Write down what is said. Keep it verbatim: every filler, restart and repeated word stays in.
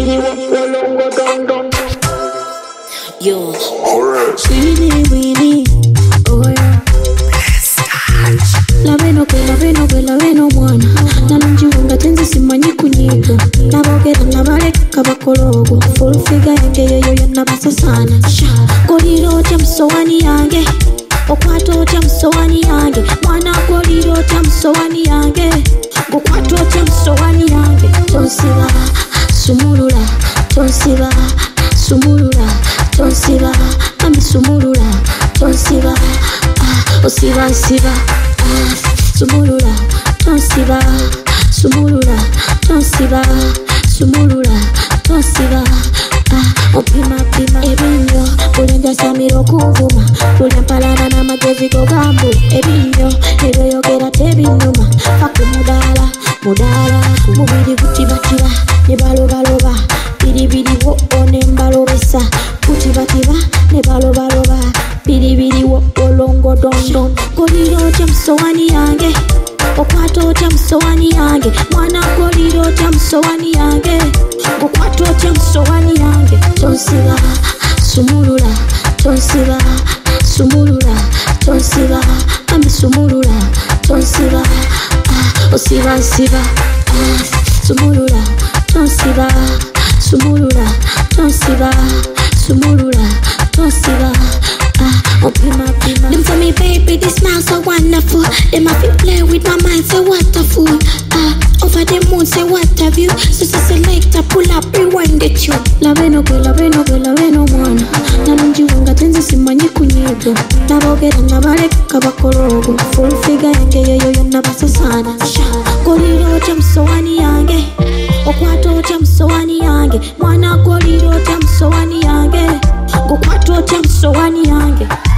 Yo, Winnie, Winnie, oh yeah. La veno que la veno que la veno mwana. Nanunjiunga tenzi simanyi kunyiga. Nabogera nabale kabakologo. Full figure yange yoyo yanabasa sana. Koliro cha msowani yange. Okwato cha msowani yange. Mwana koliro cha msowani yange. Okwato cha msowani yange. Tonsiba, sumulula, tonsiba, sumulula, tonsiba, ami sumulula, tonsiba, ah, osiba siba, ah, sumulula, tonsiba, sumulula, tonsiba, sumulula, tonsiba, ah, opima pima ebinyo, ulenja samiro kuvuma, ulimpalana na magezi gogambo, ebinyo, ebeyogerate tebinyuma, faku mudala, mudala, mubiri kutibatiba, nebalobaloba, biribiri wo one mbalobesa, kutibatiba, nebalobaloba, biribiri wo olongo dondon. Koliro cha msowani yange, okwato cha msowani yange, mwana koliro cha msowani yange, okwato cha msowani yange. Tonsiba, sumulula, tonsiba, sumulula, tonsiba, ami sumulula, tonsiba, ah, osiba siba, ah, sumulula, tonsiba, sumulula, tonsiba, sumulula, tonsiba, ah, opima pima. Them tell me, baby, this smile so wonderful. Them have to play with my mind, say what a fool. Ah, over the moon, say what have you? So so selector, pull up, rewind the tune. La veno que la veno que la veno mwana. Nanunjiunga tenzi simanyi kunyigo. Nabogera nabale kabakologo. Full figure yange yoyo yanabasa sana. Koliro cha msowani yange, okwato cha msowani yange, mwana koliro cha msowani yange, okwato cha msowani yange.